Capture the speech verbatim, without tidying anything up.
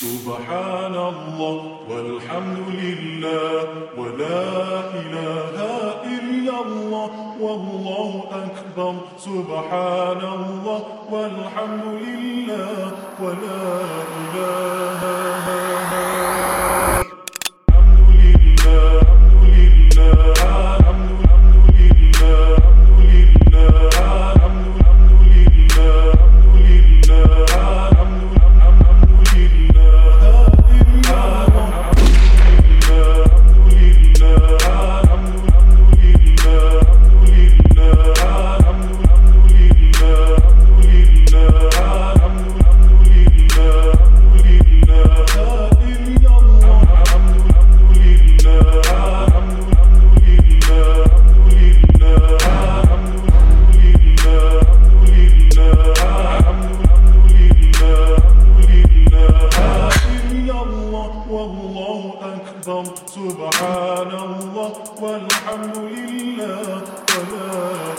سبحان الله والحمد لله ولا إله إلا الله والله أكبر. سبحان الله والحمد لله ولا إله والله أكبر. سبحان الله والحمد لله ولا